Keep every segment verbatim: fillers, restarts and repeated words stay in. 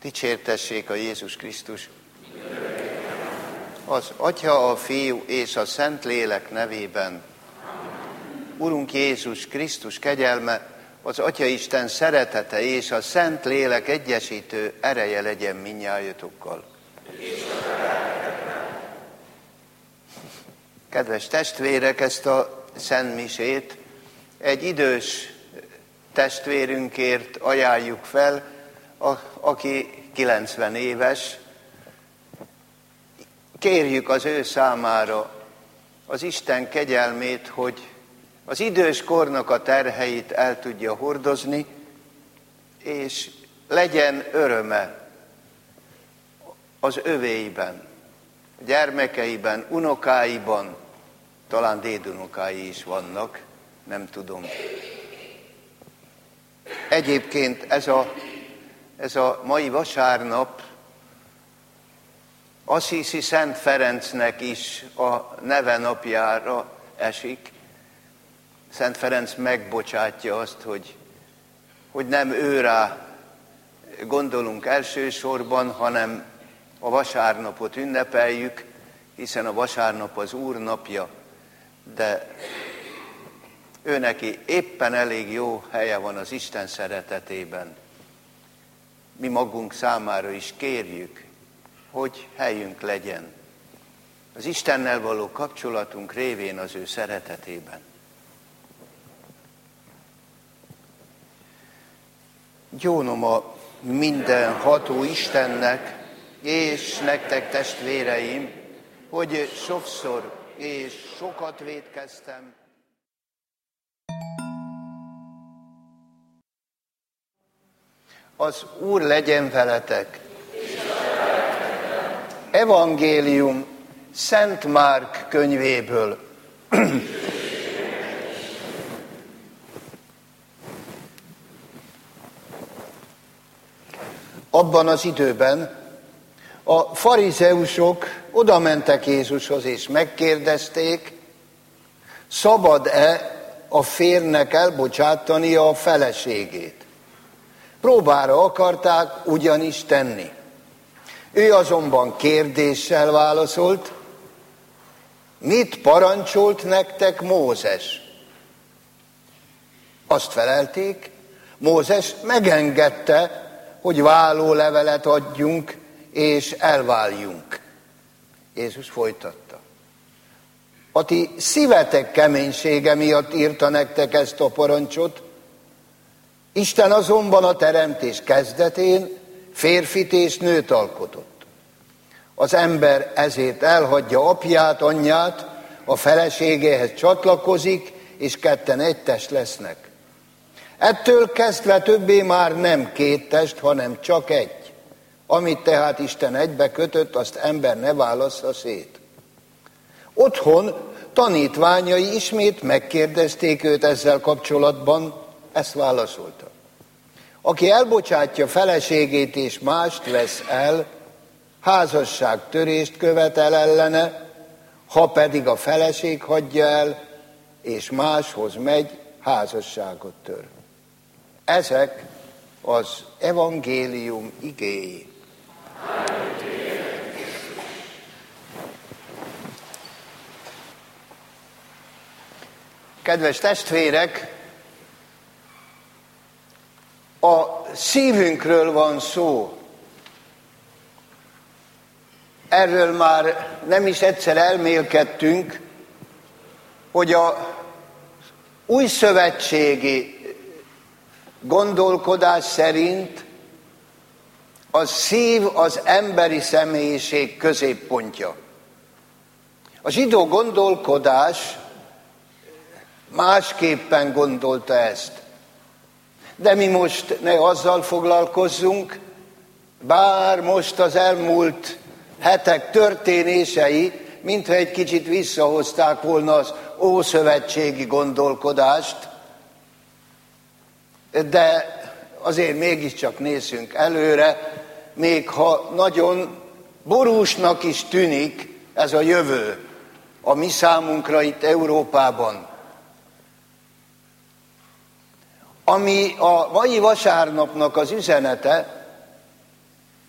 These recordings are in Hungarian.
Dicsértessék a Jézus Krisztus! Az Atya, a Fiú és a Szentlélek nevében. Urunk Jézus Krisztus kegyelme, az Atyaisten szeretete és a Szentlélek egyesítő ereje legyen mindnyájotokkal. Kedves testvérek, ezt a szentmisét egy idős testvérünkért ajánljuk fel, a, aki kilencven éves. Kérjük az ő számára az Isten kegyelmét, hogy az idős kornak a terheit el tudja hordozni, és legyen öröme az övéiben, gyermekeiben, unokáiban, talán dédunokái is vannak, nem tudom. Egyébként ez a, ez a mai vasárnap Assisi Szent Ferencnek is a neve napjára esik. Szent Ferenc megbocsátja azt, hogy, hogy nem őrá gondolunk elsősorban, hanem a vasárnapot ünnepeljük, hiszen a vasárnap az Úr napja, de ő neki éppen elég jó helye van az Isten szeretetében. Mi magunk számára is kérjük, hogy helyünk legyen az Istennel való kapcsolatunk révén az ő szeretetében. Gyónom a mindenható Istennek, és nektek testvéreim, hogy sokszor és sokat vétkeztem. Az Úr legyen veletek! Evangélium Szent Márk könyvéből. Abban az időben a farizeusok odamentek Jézushoz és megkérdezték, szabad-e a férnek elbocsátania a feleségét. Próbára akarták ugyanis tenni. Ő azonban kérdéssel válaszolt, mit parancsolt nektek Mózes? Azt felelték, Mózes megengedte, hogy vállólevelet adjunk és elváljunk. Jézus folytatta. A ti szívetek keménysége miatt írta nektek ezt a parancsot, Isten azonban a teremtés kezdetén férfit és nőt alkotott. Az ember ezért elhagyja apját, anyját, a feleségéhez csatlakozik, és ketten egy test lesznek. Ettől kezdve többé már nem két test, hanem csak egy. Amit tehát Isten egybe kötött, azt ember ne válassza szét. Otthon tanítványai ismét megkérdezték őt ezzel kapcsolatban, ezt válaszolta. Aki elbocsátja feleségét és mást vesz el, házasságtörést követel ellene, ha pedig a feleség hagyja el, és máshoz megy, házasságot tör. Ezek az evangélium igéi. Kedves testvérek, a szívünkről van szó. Erről már nem is egyszer elmélkedtünk, hogy a újszövetségi gondolkodás szerint a szív az emberi személyiség középpontja. A zsidó gondolkodás másképpen gondolta ezt. De mi most ne azzal foglalkozzunk, bár most az elmúlt hetek történései, mintha egy kicsit visszahozták volna az ószövetségi gondolkodást, de azért mégiscsak nézzünk előre, még ha nagyon borúsnak is tűnik ez a jövő a mi számunkra itt Európában. Ami a mai vasárnapnak az üzenete,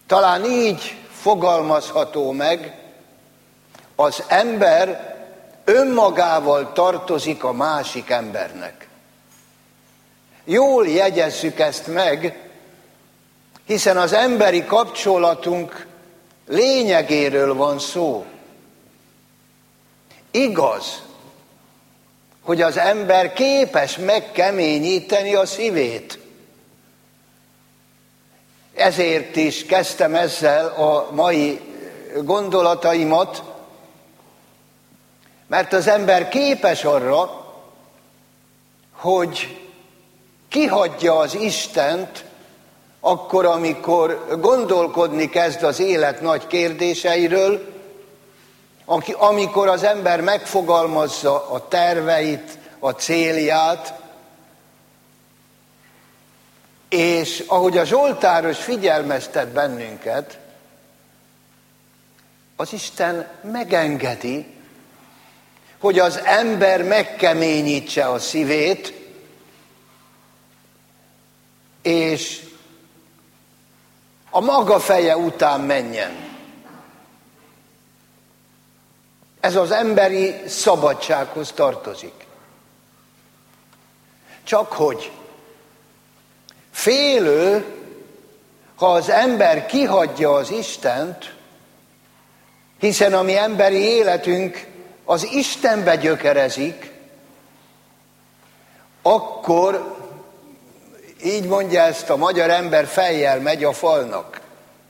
Talán így fogalmazható meg, az ember önmagával tartozik a másik embernek. Jól jegyezzük ezt meg, hiszen az emberi kapcsolatunk lényegéről van szó. Igaz, hogy az ember képes megkeményíteni a szívét. Ezért is kezdtem ezzel a mai gondolataimat, mert az ember képes arra, hogy kihagyja az Istent akkor, amikor gondolkodni kezd az élet nagy kérdéseiről, amikor az ember megfogalmazza a terveit, a célját, és ahogy a Zsoltáros figyelmeztet bennünket, az Isten megengedi, hogy az ember megkeményítse a szívét, és a maga feje után menjen. Ez az emberi szabadsághoz tartozik. Csak hogy félő, ha az ember kihagyja az Istent, hiszen a mi emberi életünk az Istenbe gyökerezik, akkor, így mondja ezt a magyar ember, fejjel megy a falnak.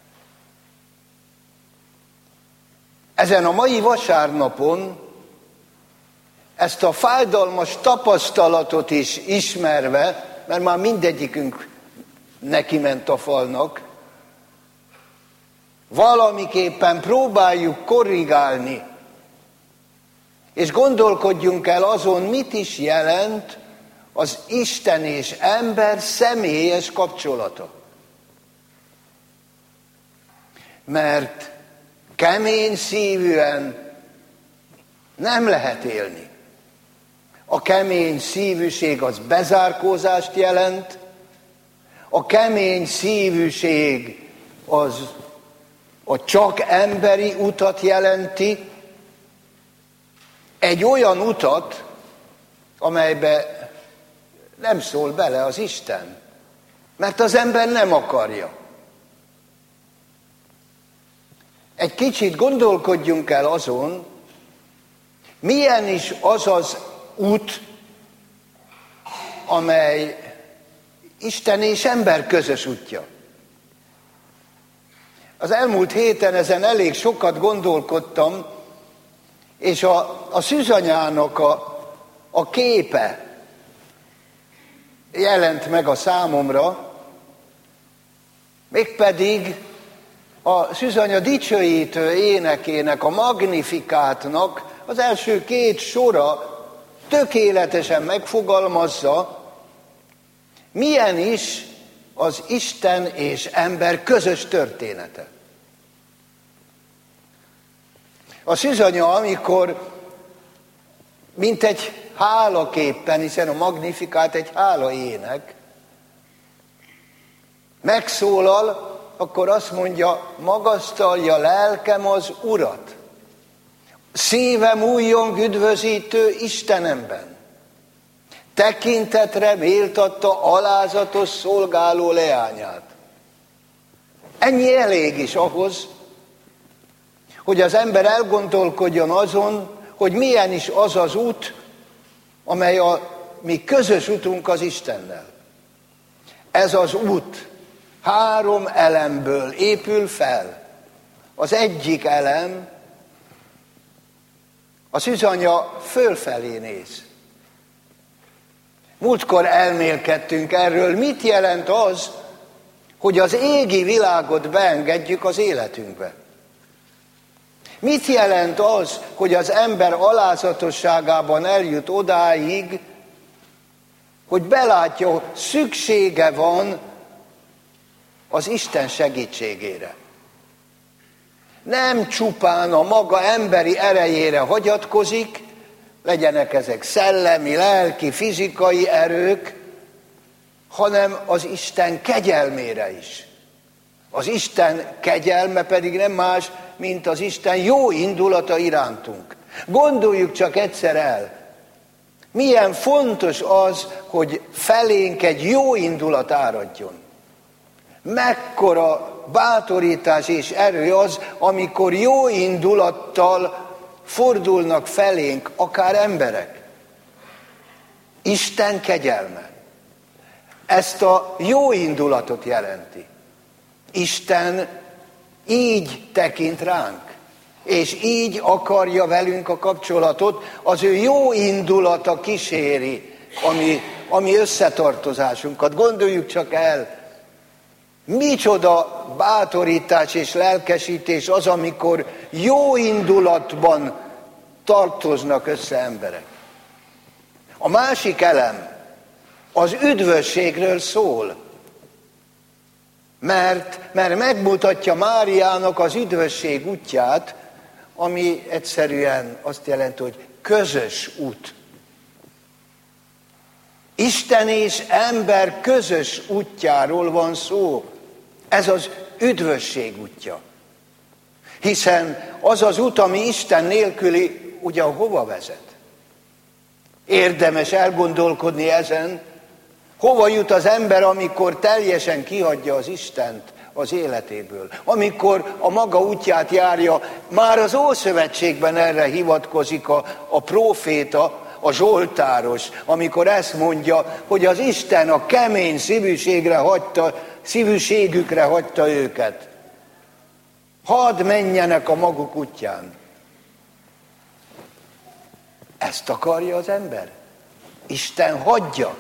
Ezen a mai vasárnapon ezt a fájdalmas tapasztalatot is ismerve, mert már mindegyikünk neki ment a falnak, valamiképpen próbáljuk korrigálni, és gondolkodjunk el azon, mit is jelent az Isten és ember személyes kapcsolata. Mert kemény szívűen nem lehet élni. A kemény szívűség az bezárkózást jelent, a kemény szívűség az a csak emberi utat jelenti, egy olyan utat, amelybe nem szól bele az Isten, mert az ember nem akarja. Egy kicsit gondolkodjunk el azon, milyen is az az út, amely Isten és ember közös útja. Az elmúlt héten ezen elég sokat gondolkodtam, és a, a szűzanyának a, a képe jelent meg a számomra, mégpedig a szűzanya dicsőítő énekének, a Magnifikátnak az első két sora tökéletesen megfogalmazza, milyen is az Isten és ember közös története. A szűzanya, amikor mint egy hálaképpen, hiszen a Magnifikát egy hála ének, megszólal, akkor azt mondja, magasztalja lelkem az Urat. Szívem újjong üdvözítő Istenemben. Tekintetre méltatta alázatos szolgáló leányát. Ennyi elég is ahhoz, hogy az ember elgondolkodjon azon, hogy milyen is az az út, amely a mi közös utunk az Istennel. Ez az út három elemből épül fel. Az egyik elem, a szűzanya fölfelé néz. Múltkor elmélkedtünk erről, mit jelent az, hogy az égi világot beengedjük az életünkbe. Mit jelent az, hogy az ember alázatosságában eljut odáig, hogy belátja, hogy szüksége van az Isten segítségére. Nem csupán a maga emberi erejére hagyatkozik, legyenek ezek szellemi, lelki, fizikai erők, hanem az Isten kegyelmére is. Az Isten kegyelme pedig nem más, mint az Isten jó indulata irántunk. Gondoljuk csak egyszer el, milyen fontos az, hogy felénk egy jó indulat áradjon. Mekkora bátorítás és erő az, amikor jó indulattal fordulnak felénk akár emberek. Isten kegyelme ezt a jó indulatot jelenti. Isten így tekint ránk, és így akarja velünk a kapcsolatot, az ő jó indulata kíséri a mi, a mi összetartozásunkat. Gondoljuk csak el, micsoda bátorítás és lelkesítés az, amikor jó indulatban tartoznak össze emberek. A másik elem az üdvösségről szól, mert, mert megmutatja Máriának az üdvösség útját, ami egyszerűen azt jelenti, hogy közös út. Isten és ember közös útjáról van szó. Ez az üdvösség útja. Hiszen az az út, ami Isten nélküli, ugye hova vezet? Érdemes elgondolkodni ezen, hova jut az ember, amikor teljesen kihagyja az Istent az életéből. Amikor a maga útját járja, már az Ószövetségben erre hivatkozik a, a próféta, a zsoltáros, amikor ezt mondja, hogy az Isten a kemény szívűségre hagyta, szívűségükre hagyta őket. Hadd menjenek a maguk útján. Ezt akarja az ember? Isten hagyja.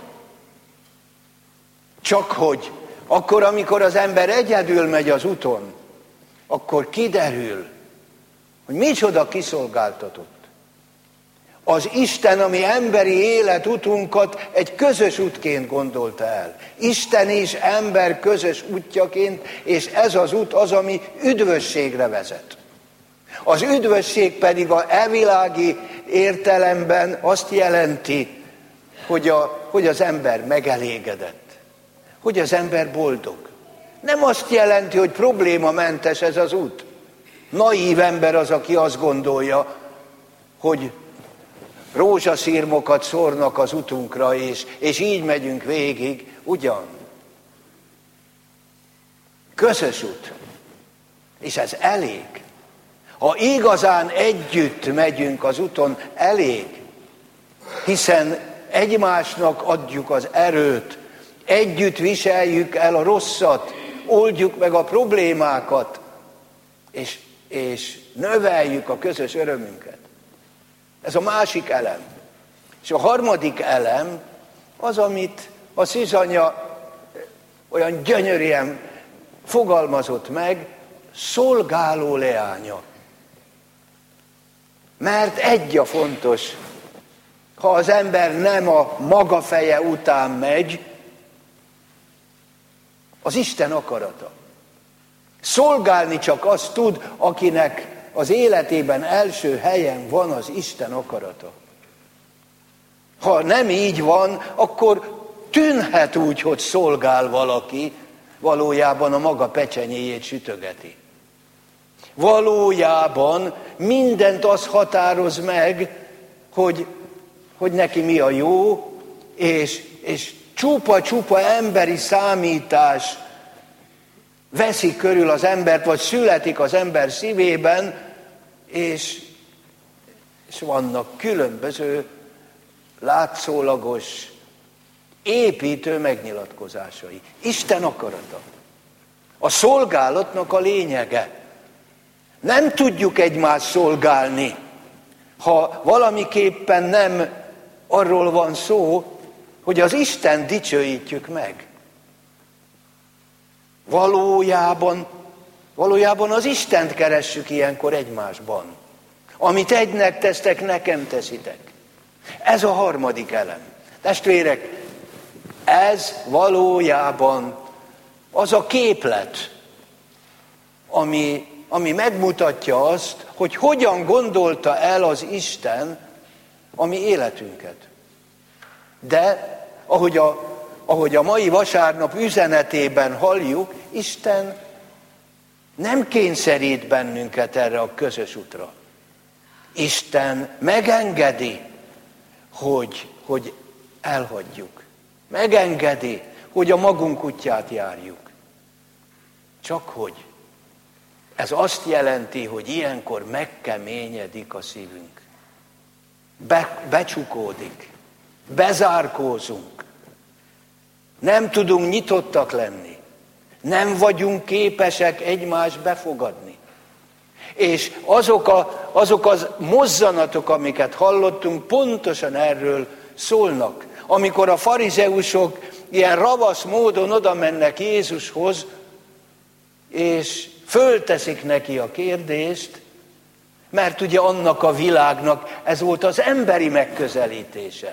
Csak hogy akkor, amikor az ember egyedül megy az úton, akkor kiderül, hogy micsoda kiszolgáltatott. Az Isten, ami emberi életutunkat egy közös útként gondolta el. Isten és ember közös útjaként, és ez az út az, ami üdvösségre vezet. Az üdvösség pedig a evilági értelemben azt jelenti, hogy, a, hogy az ember megelégedett, hogy az ember boldog. Nem azt jelenti, hogy problémamentes ez az út. Naív ember az, aki azt gondolja, hogy rózsaszírmokat szórnak az utunkra, és, és így megyünk végig, ugyan. Közös út. És ez elég. Ha igazán együtt megyünk az úton, elég. Hiszen egymásnak adjuk az erőt, együtt viseljük el a rosszat, oldjuk meg a problémákat, és, és növeljük a közös örömünket. Ez a másik elem. És a harmadik elem az, amit a Szűzanya olyan gyönyörűen fogalmazott meg, szolgáló leánya. Mert egy a fontos, ha az ember nem a maga feje után megy, az Isten akarata. Szolgálni csak azt tud, akinek az életében első helyen van az Isten akarata. Ha nem így van, akkor tűnhet úgy, hogy szolgál valaki, valójában a maga pecsenyéjét sütögeti. Valójában mindent az határoz meg, hogy, hogy neki mi a jó, és, és csupa-csupa emberi számítás veszi körül az embert, vagy születik az ember szívében, és, és vannak különböző látszólagos, építő megnyilatkozásai. Isten akarata. A szolgálatnak a lényege. Nem tudjuk egymást szolgálni, ha valamiképpen nem arról van szó, hogy az Isten dicsőítjük meg. Valójában, valójában az Istent keressük ilyenkor egymásban. Amit egynek tesztek, nekem teszitek. Ez a harmadik elem. Testvérek, ez valójában az a képlet, ami, ami megmutatja azt, hogy hogyan gondolta el az Isten a mi életünket. De ahogy a, ahogy a mai vasárnap üzenetében halljuk, Isten Nem kényszerít bennünket erre a közös útra. Isten megengedi, hogy, hogy elhagyjuk. Megengedi, hogy a magunk útját járjuk. Csak hogy ez azt jelenti, hogy ilyenkor megkeményedik a szívünk. Be, becsukódik. Bezárkózunk. Nem tudunk nyitottak lenni. Nem vagyunk képesek egymást befogadni. És azok, a, azok az mozzanatok, amiket hallottunk, pontosan erről szólnak. Amikor a farizeusok ilyen ravasz módon oda mennek Jézushoz, és fölteszik neki a kérdést, mert ugye annak a világnak ez volt az emberi megközelítése.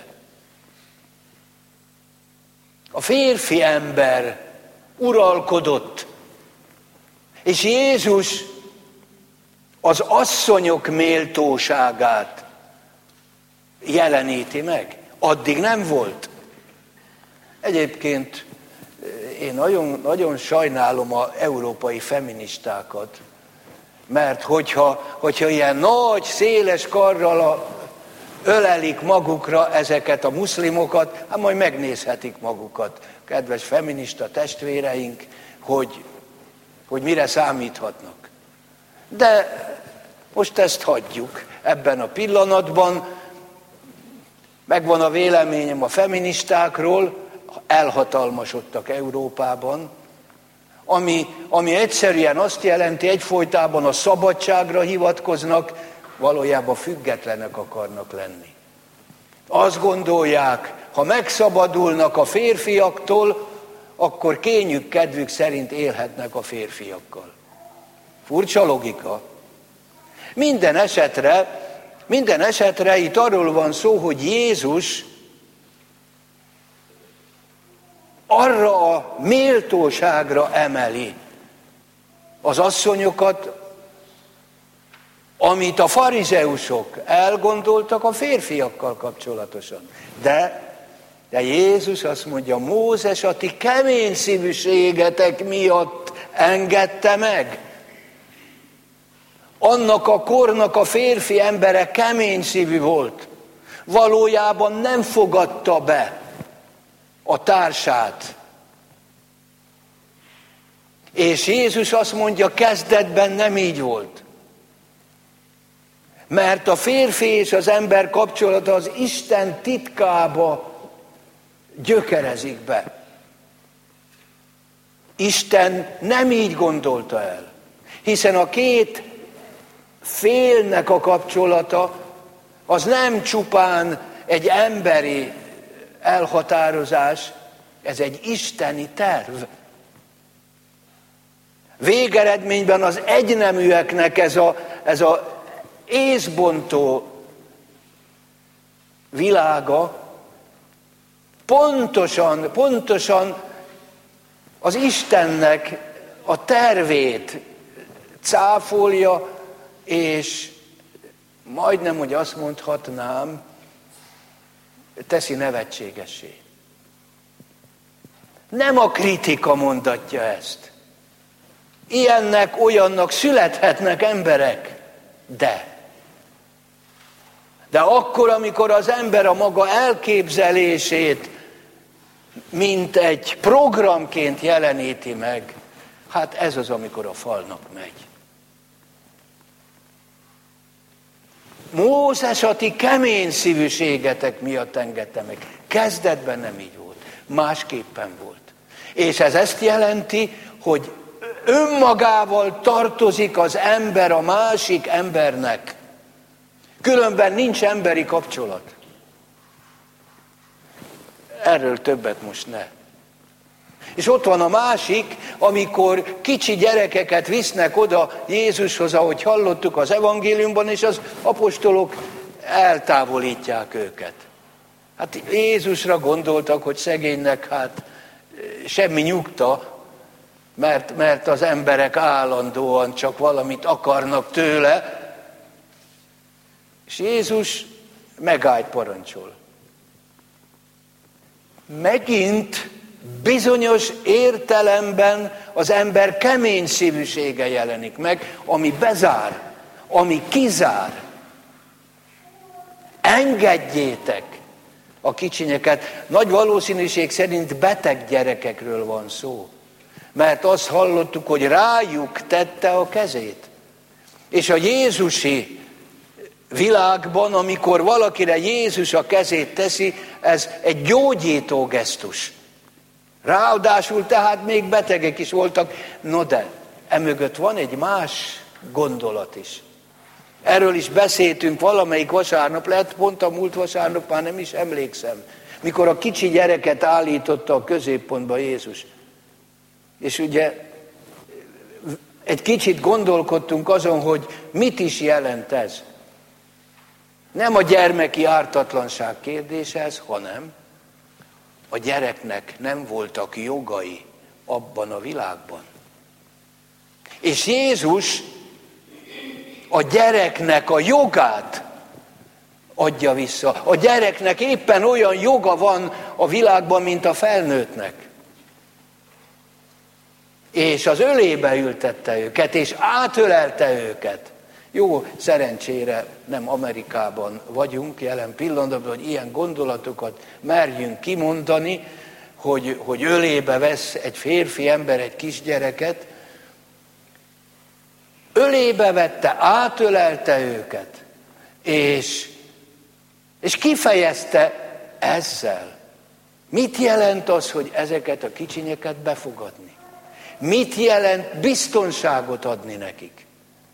A férfi ember uralkodott, és Jézus az asszonyok méltóságát jeleníti meg. Addig nem volt. Egyébként én nagyon, nagyon sajnálom az európai feministákat, mert hogyha, hogyha ilyen nagy, széles karral a, ölelik magukra ezeket a muszlimokat, hát majd megnézhetik magukat, kedves feminista testvéreink, hogy, hogy mire számíthatnak. De most ezt hagyjuk ebben a pillanatban. Megvan a véleményem a feministákról, elhatalmasodtak Európában, ami, ami egyszerűen azt jelenti, egyfolytában a szabadságra hivatkoznak, valójában függetlenek akarnak lenni. Azt gondolják, ha megszabadulnak a férfiaktól, akkor kényük, kedvük szerint élhetnek a férfiakkal. Furcsa logika. Minden esetre, minden esetre itt arról van szó, hogy Jézus arra a méltóságra emeli az asszonyokat, amit a farizeusok elgondoltak a férfiakkal kapcsolatosan. De, de Jézus azt mondja, Mózes a ti kemény szívűségetek miatt engedte meg. Annak a kornak a férfi embere kemény szívű volt. Valójában nem fogadta be a társát. És Jézus azt mondja, kezdetben nem így volt. Mert a férfi és az ember kapcsolata az Isten titkába gyökerezik be. Isten nem így gondolta el. Hiszen a két félnek a kapcsolata az nem csupán egy emberi elhatározás, ez egy isteni terv. Végeredményben az egyneműeknek ez a, ez a észbontó világa pontosan, pontosan az Istennek a tervét cáfolja, és majdnem, hogy azt mondhatnám, teszi nevetségessé. Nem a kritika mondatja ezt. Ilyennek, olyannak születhetnek emberek, de. De akkor, amikor az ember a maga elképzelését, mint egy programként jeleníti meg, hát ez az, amikor a falnak megy. Mózes a ti kemény szívűségetek miatt engedte meg. Kezdetben nem így volt. Másképpen volt. És ez ezt jelenti, hogy önmagával tartozik az ember a másik embernek. Különben nincs emberi kapcsolat. Erről többet most ne. És ott van a másik, amikor kicsi gyerekeket visznek oda Jézushoz, ahogy hallottuk az evangéliumban, és az apostolok eltávolítják őket. Hát Jézusra gondoltak, hogy szegénynek hát semmi nyugta, mert, mert az emberek állandóan csak valamit akarnak tőle, és Jézus megállt parancsol. Megint bizonyos értelemben az ember kemény szívűsége jelenik meg, ami bezár, ami kizár. Engedjétek a kicsinyeket. Nagy valószínűség szerint beteg gyerekekről van szó. Mert azt hallottuk, hogy rájuk tette a kezét. És a jézusi világban, amikor valakire Jézus a kezét teszi, ez egy gyógyító gesztus. Ráadásul tehát még betegek is voltak. No de, emögött van egy más gondolat is. Erről is beszéltünk valamelyik vasárnap, lehet pont a múlt vasárnap, már nem is emlékszem, mikor a kicsi gyereket állította a középpontba Jézus. És ugye egy kicsit gondolkodtunk azon, hogy mit is jelent ez. Nem a gyermeki ártatlanság kérdése ez, hanem a gyereknek nem voltak jogai abban a világban. És Jézus a gyereknek a jogát adja vissza. A gyereknek éppen olyan joga van a világban, mint a felnőttnek. És az ölébe ültette őket, és átölelte őket. Jó, szerencsére nem Amerikában vagyunk jelen pillanatban, hogy ilyen gondolatokat merjünk kimondani, hogy, hogy ölébe vesz egy férfi ember egy kisgyereket. Ölébe vette, átölelte őket, és, és kifejezte ezzel. Mit jelent az, hogy ezeket a kicsinyeket befogadni? Mit jelent biztonságot adni nekik?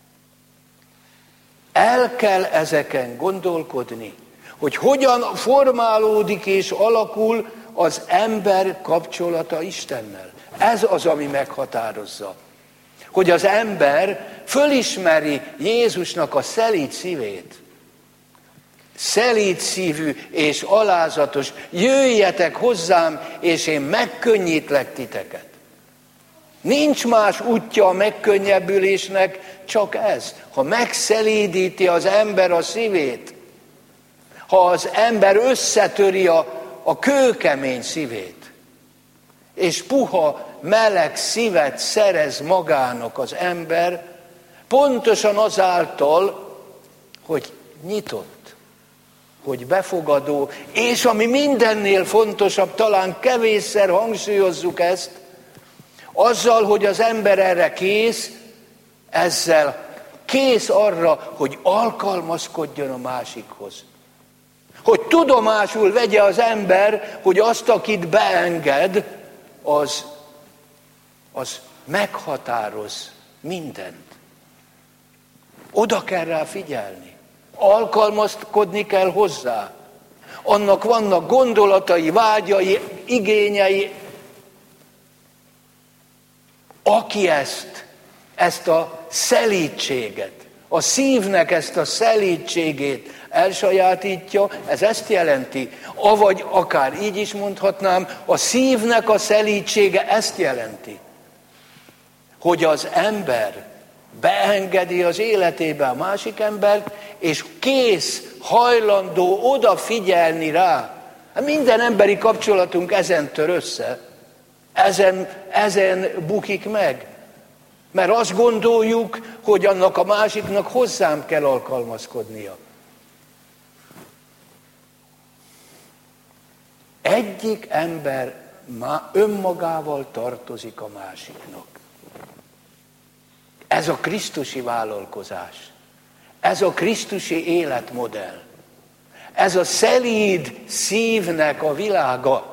El kell ezeken gondolkodni, hogy hogyan formálódik és alakul az ember kapcsolata Istennel. Ez az, ami meghatározza. Hogy az ember fölismeri Jézusnak a szelíd szívét. Szelíd szívű és alázatos, jöjjetek hozzám, és én megkönnyítlek titeket. Nincs más útja a megkönnyebbülésnek, csak ez. Ha megszelídíti az ember a szívét, ha az ember összetöri a, a kőkemény szívét, és puha, meleg szívet szerez magának az ember, pontosan azáltal, hogy nyitott, hogy befogadó, és ami mindennél fontosabb, talán kevésszer hangsúlyozzuk ezt, azzal, hogy az ember erre kész, ezzel kész arra, hogy alkalmazkodjon a másikhoz. Hogy tudomásul vegye az ember, hogy azt, akit beenged, az, az meghatároz mindent. Oda kell rá figyelni. Alkalmazkodni kell hozzá. Annak vannak gondolatai, vágyai, igényei. Aki ezt, ezt a szelídséget, a szívnek ezt a szelídségét elsajátítja, ez ezt jelenti. Avagy akár így is mondhatnám, a szívnek a szelídsége ezt jelenti. Hogy az ember beengedi az életébe a másik embert, és kész, hajlandó odafigyelni rá. Minden emberi kapcsolatunk ezen tör össze. Ezen, ezen bukik meg. Mert azt gondoljuk, hogy annak a másiknak hozzám kell alkalmazkodnia. Egyik ember már önmagával tartozik a másiknak. Ez a krisztusi vállalkozás. Ez a krisztusi életmodell. Ez a szelíd szívnek a világa.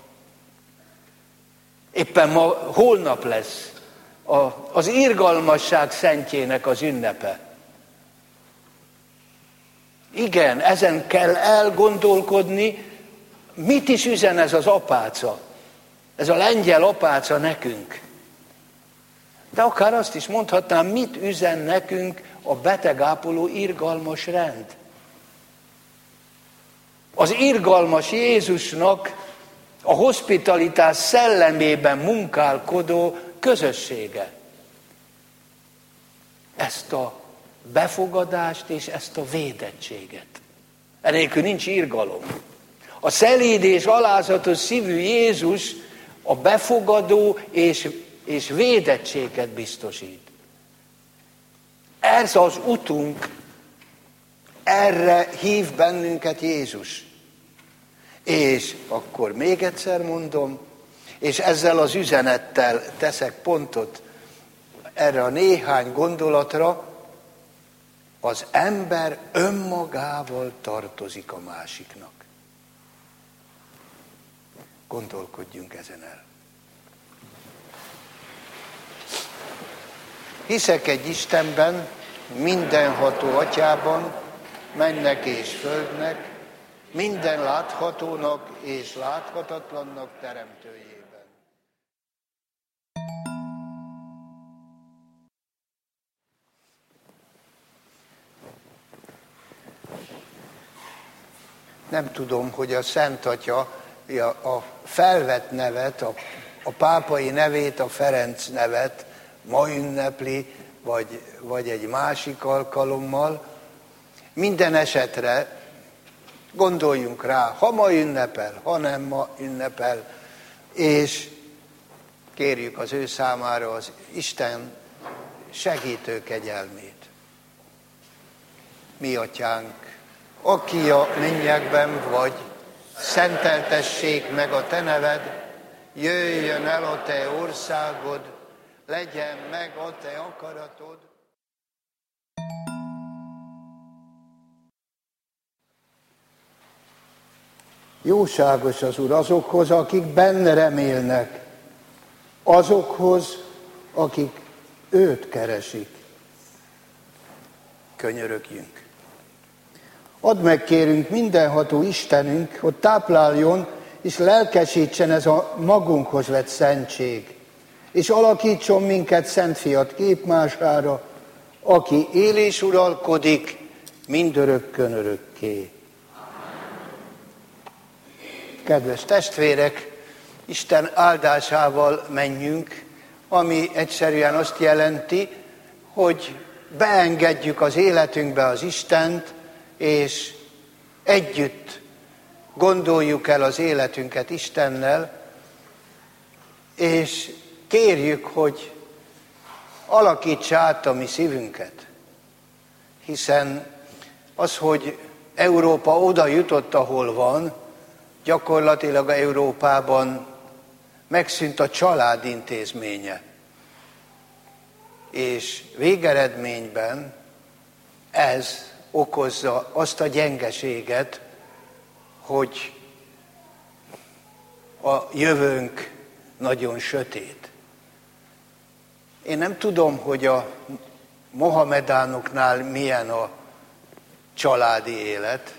Éppen ma, holnap lesz a, az irgalmasság szentjének az ünnepe. Igen, ezen kell elgondolkodni, mit is üzen ez az apáca, ez a lengyel apáca nekünk. De akár azt is mondhatnám, mit üzen nekünk a betegápoló irgalmas rend. Az irgalmas Jézusnak a hospitalitás szellemében munkálkodó közössége. Ezt a befogadást és ezt a védettséget. Enélkül nincs irgalom. A szelíd és alázatos szívű Jézus a befogadó és, és védettséget biztosít. Ez az utunk, erre hív bennünket Jézus. És akkor még egyszer mondom, és ezzel az üzenettel teszek pontot erre a néhány gondolatra, az ember önmagával tartozik a másiknak. Gondolkodjunk ezen el. Hiszek egy Istenben, mindenható Atyában, mennek és földnek, minden láthatónak és láthatatlannak teremtőjében. Nem tudom, hogy a Szent Atya a felvett nevet, a, a pápai nevét, a Ferenc nevet ma ünnepli, vagy, vagy egy másik alkalommal. Minden esetre gondoljunk rá, ha ma ünnepel, ha nem ma ünnepel, és kérjük az ő számára az Isten segítő kegyelmét. Mi Atyánk, aki a mennyekben vagy, szenteltessék meg a te neved, jöjjön el a te országod, legyen meg a te akaratod. Jóságos az Úr azokhoz, akik benne remélnek, azokhoz, akik őt keresik. Könyörögjünk. Add meg, kérünk, mindenható Istenünk, hogy tápláljon és lelkesítsen ez a magunkhoz vett szentség, és alakítson minket Szent Fiat képmására, aki él és uralkodik mindörökkön örökké. Kedves testvérek, Isten áldásával menjünk, ami egyszerűen azt jelenti, hogy beengedjük az életünkbe az Istent, és együtt gondoljuk el az életünket Istennel, és kérjük, hogy alakítsa át a mi szívünket. Hiszen az, hogy Európa oda jutott, ahol van, gyakorlatilag Európában megszűnt a család intézménye. És végeredményben ez okozza azt a gyengeséget, hogy a jövőnk nagyon sötét. Én nem tudom, hogy a mohamedánoknál milyen a családi élet.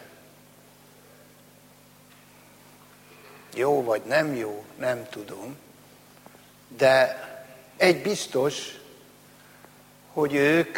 Jó vagy nem jó, nem tudom. De egy biztos, hogy ők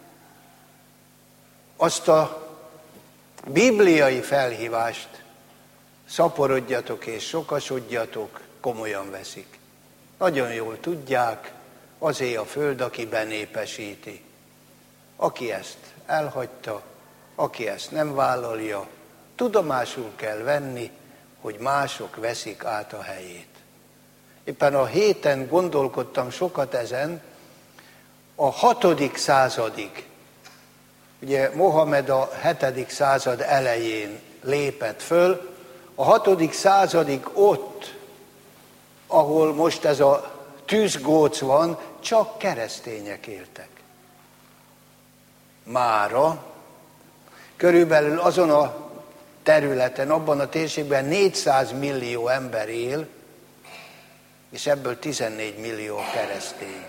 azt a bibliai felhívást, szaporodjatok és sokasodjatok, komolyan veszik. Nagyon jól tudják, azé a föld, aki benépesíti. Aki ezt elhagyta, aki ezt nem vállalja, tudomásul kell venni, hogy mások veszik át a helyét. Éppen a héten gondolkodtam sokat ezen, a hatodik századig, ugye Mohamed a hetedik század elején lépett föl, a hatodik századig ott, ahol most ez a tűzgóc van, csak keresztények éltek. Mára körülbelül azon a területen, abban a térségben négyszáz millió ember él, és ebből tizennégy millió keresztény.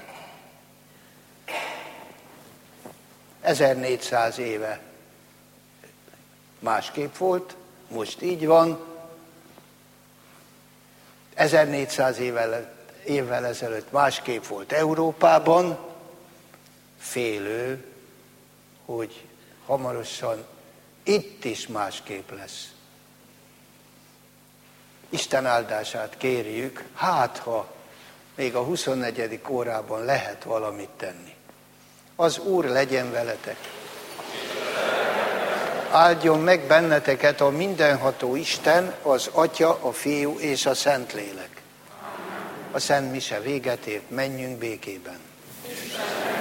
ezernégyszáz éve másképp volt, most így van. ezernégyszáz évvel, évvel ezelőtt másképp volt Európában, félő, hogy hamarosan itt is másképp lesz. Isten áldását kérjük, hát ha még a huszonnegyedik órában lehet valamit tenni. Az Úr legyen veletek. Áldjon meg benneteket a mindenható Isten, az Atya, a Fiú és a Szentlélek. A Szent Mise véget ért, menjünk békében.